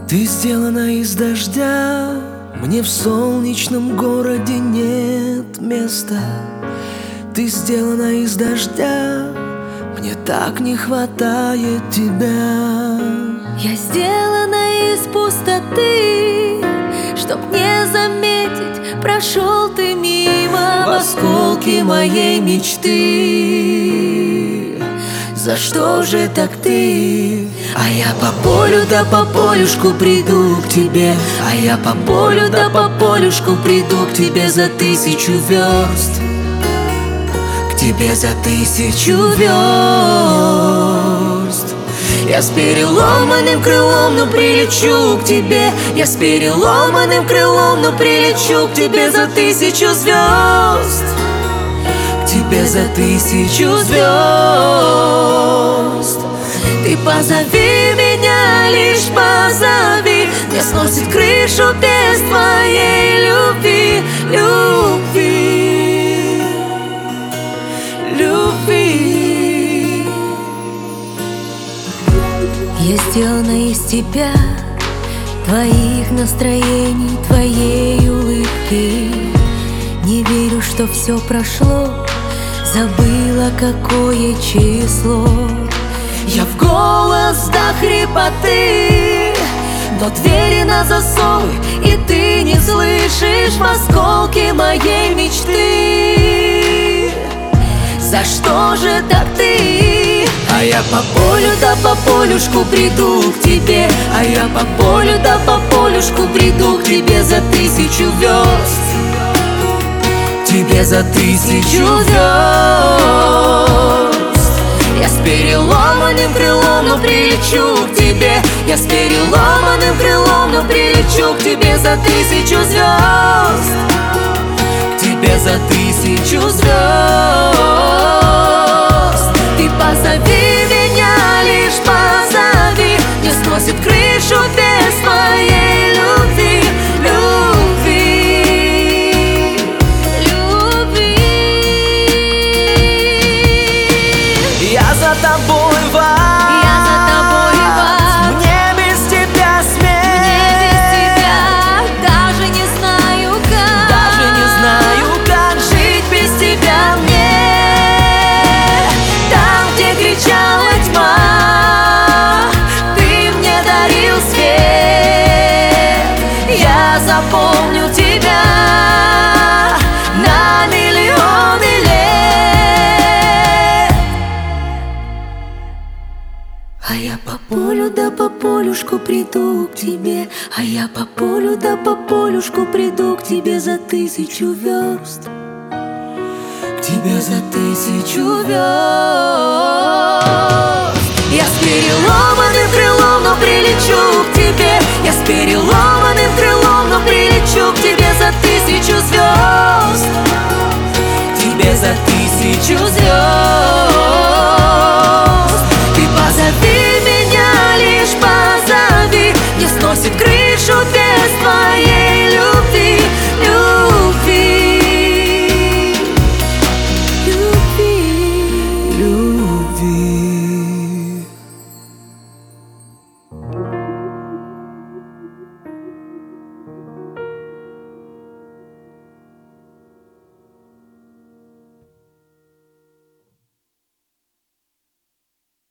Ты сделана из дождя, мне в солнечном городе нет места. Ты сделана из дождя, мне так не хватает тебя. Я сделана из пустоты, чтоб не заметить, прошел ты мимо в осколки моей мечты. За что же так ты? А я по полю да по полюшку приду к тебе. А я по полю да по полюшку приду к тебе за 1000 верст. К тебе за 1000 верст. Я с переломанным крылом, но прилечу к тебе. Я с переломанным крылом, но прилечу к тебе за 1000 звезд. К тебе за 1000 звезд. Ты позови меня, лишь позови. Мне сносит крышу без твоей любви, любви, любви. Я сделана из тебя, твоих настроений, твоей улыбки. Не верю, что все прошло, забыла, какое число. Я в голос до хрипоты, но двери на засовы, и ты не слышишь в осколке моей мечты. За что же так ты? А я по полю да по полюшку приду к тебе. А я по полю да по полюшку приду к тебе за 1000 верст. Тебе за 1000 звезд. Я с переломанным крылом, но прилечу к тебе. Я с переломанным крылом, но прилечу к тебе за 1000 звезд. К тебе за 1000 звезд. Ты позови меня, лишь позови. Мне сносит крышу без твоей любви, любви, любви. Я за тобой в ад. Я за тобой в ад. Мне без тебя смерть. Мне без тебя даже не знаю как. Даже не знаю, как жить без тебя мне. Там, где кричала тьма, ты мне дарил свет. Я запомню тебя на миллионы лет. А я по полю да по полюшку приду к тебе. А я по полю да по полюшку приду к тебе за 1000 верст. К тебе за 1000 верст. Я с переломанным крылом, но прилечу к тебе. Я с переломанным крылом, но прилечу к тебе за 1000 звезд. К тебе за 1000 звезд. Ты позови меня, лишь позови. Мне сносит крылья